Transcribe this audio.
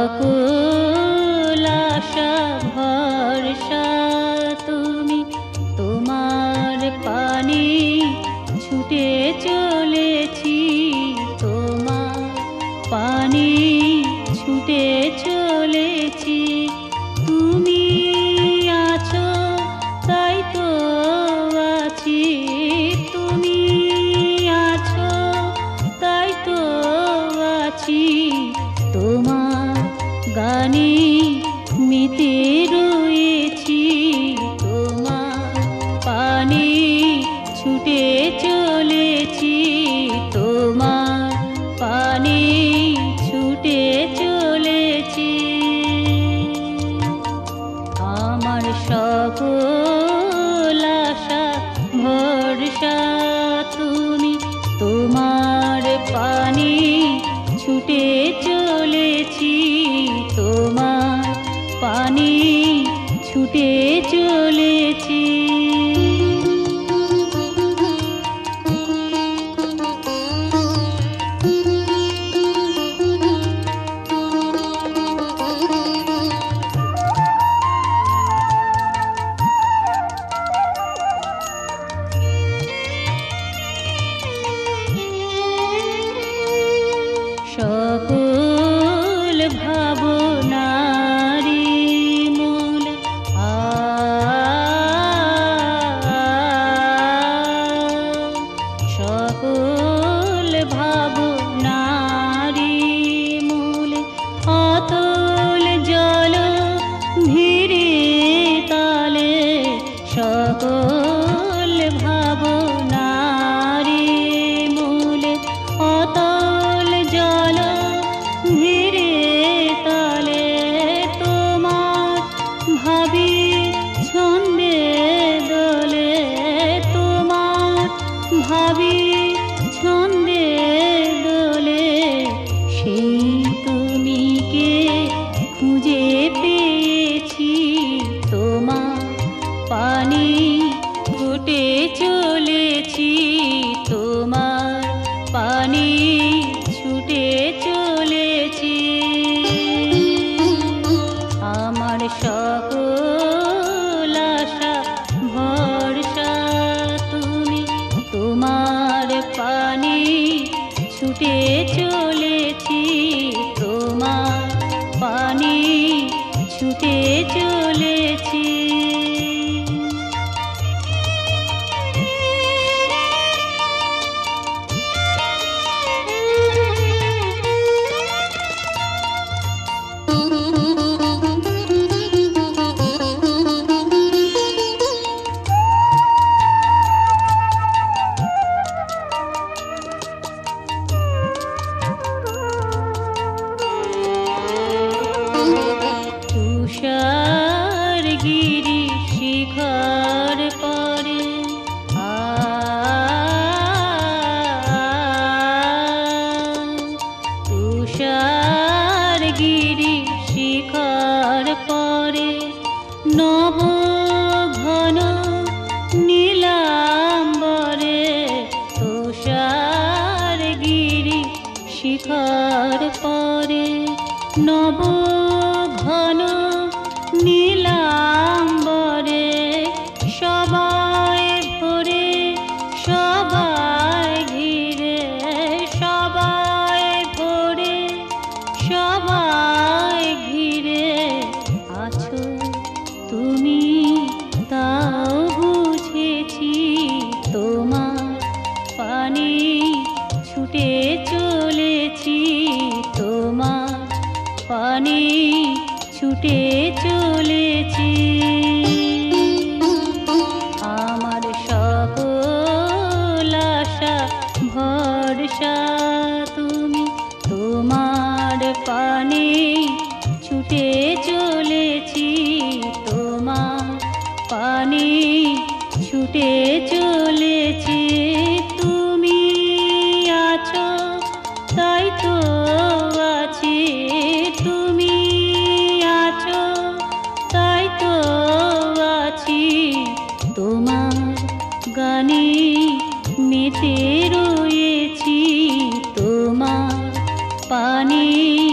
সকল আশা ভরসা তুমি, তোমার পানে ছুটে চলেছি, তোমার পানে ছুটে চলেছি। তুমি আছো তাই তো আছি, তুমি আছো তাই তো আছি। তোমার গানে মেতে রয়েছি, তোমার পানে ছুটে চলেছি, তোমার পানে ছুটে চলেছি। আমার সকল আশা ভরসা তুমি, তোমার পানে ছুটে চলেছি, তোমার পানে ছুটে চলেছি। সকল ভাবনারি মূল সকল ভাবনারি মূল অতল জল ধীরে তালে, সকল ভাবনারি মূল অতল জল ধীরে তালে। তোমার ভাবি ছন্দে দোলে, তোমার ভাবি ছন্দে দোলে। সেই তুমি কে খুঁজে পেয়েছি, তোমার পানে ছুটে চলেছি, তোমার পানে ছুটে চলেছি। আমার সকল আশা ভরসা তুমি, তোমার পানে ছুটে চলেছি, তোমার পানে ছুটে চলেছি। তুষার গিরি শিখর পরে তুষার গিরি শিখর পরে নব ঘন নীলাম্বরে, তুষার গিরি শিখর পরে নব ঘন নীলাম্বরে। সবাই ভরে সবাই ঘিরে, সবাই ভরে সবাই ঘিরে আছো তুমি, তাও বুঝেছি, তোমার পানে ছুটে চলেছি, তোমার পানে ছুটে চলেছি। আমার সকল আশা ভরসা তুমি, তোমার পানে ছুটে চলেছি, তোমার পানে ছুটে চলেছি। তুমি আছো তাই তো আছি, তুমি আছো তাই তো আছি। তোমার গানে মেতে রয়েছি, তোমার পানে